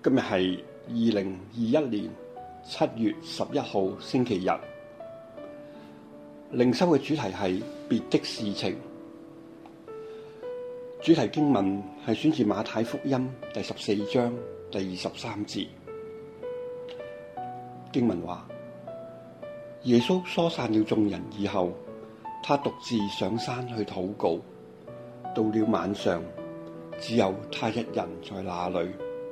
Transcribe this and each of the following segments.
今日係2021年7月11號星期日，靈修嘅主題係別的事情。主題經文係選自馬太福音第14章第23節。經文話：耶穌疏散了眾人以後，他獨自上山去禱告。到了晚上，只有他一人在那裏。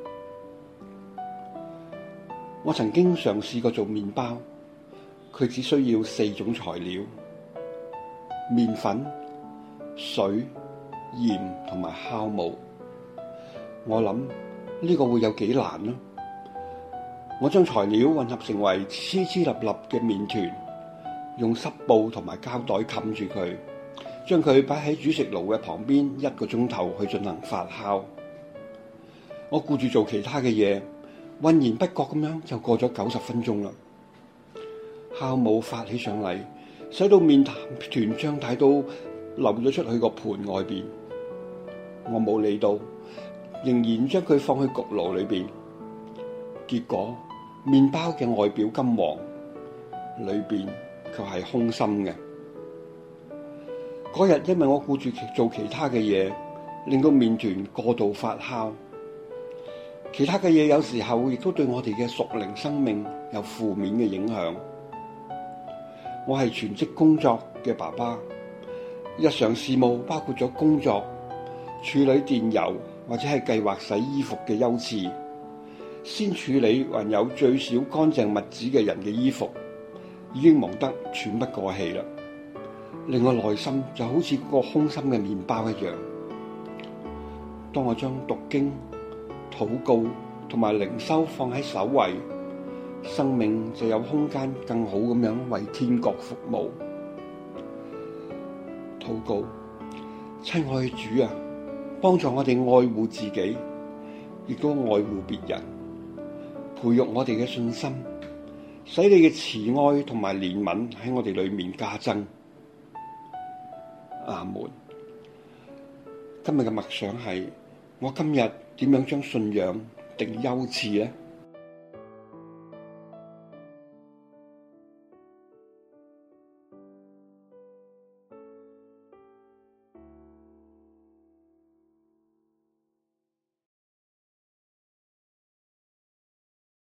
我曾經嘗試過做麵包，佢只需要4種材料：麵粉、水、鹽同埋酵母。我諗呢個會有幾難呢？我將材料混合成為黐黐立立嘅麵團，用濕布同埋膠袋冚住佢，將佢擺喺煮食爐嘅旁邊1個鐘頭去進行發酵。我顧住做其他嘅嘢，渾然不覺咁樣就過咗90分鐘啦。酵母發起上嚟，使到麵團脹大到流咗出去個盤外邊。我冇理到，仍然將佢放去焗爐裏邊。結果麵包嘅外表金黃，裏邊卻係空心嘅。嗰日因為我顧住做其他嘅嘢，令到麵團過度發酵。其他嘅嘢有時候亦都對我哋嘅屬靈生命有負面嘅影響。我係全職工作嘅爸爸，日常事務包括咗工作、處理電郵或者係計劃洗衣服嘅優次，先處理還有最少乾淨物質嘅人嘅衣服，已經忙得喘不過氣啦，令我內心就好似個空心嘅麵包一樣。當我將讀經、禱告同埋靈修放喺首位，生命就有空間更好咁樣為天國服務。禱告：親愛的主啊，幫助我哋愛護自己，亦都愛護別人，培育我哋嘅信心，使你嘅慈愛同埋憐憫喺我哋裏面加增。阿門。今日嘅默想係：我今日點樣將信仰定優次呢？